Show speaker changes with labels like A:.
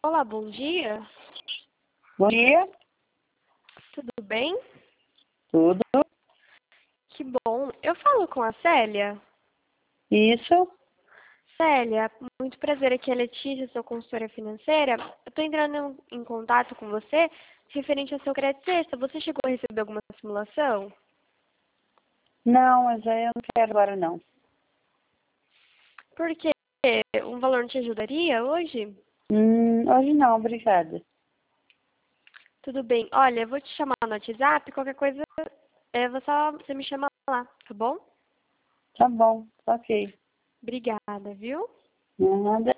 A: Olá, bom dia.
B: Bom dia,
A: Tudo bem?
B: tudo.
A: Que bom. Eu falo com a Célia.
B: Isso?
A: Célia, muito prazer. Aqui é a Letícia, sou consultora financeira. Eu estou entrando em contato com você referente ao seu crédito sexta. Você chegou a receber alguma simulação?
B: Não, mas aí eu não quero agora não.
A: Porque um valor não te ajudaria hoje?
B: Hoje não, obrigada.
A: Tudo bem. Olha, eu vou te chamar no WhatsApp. Qualquer coisa, você me chama lá, tá bom?
B: Tá bom, ok.
A: Obrigada, viu?
B: Nada.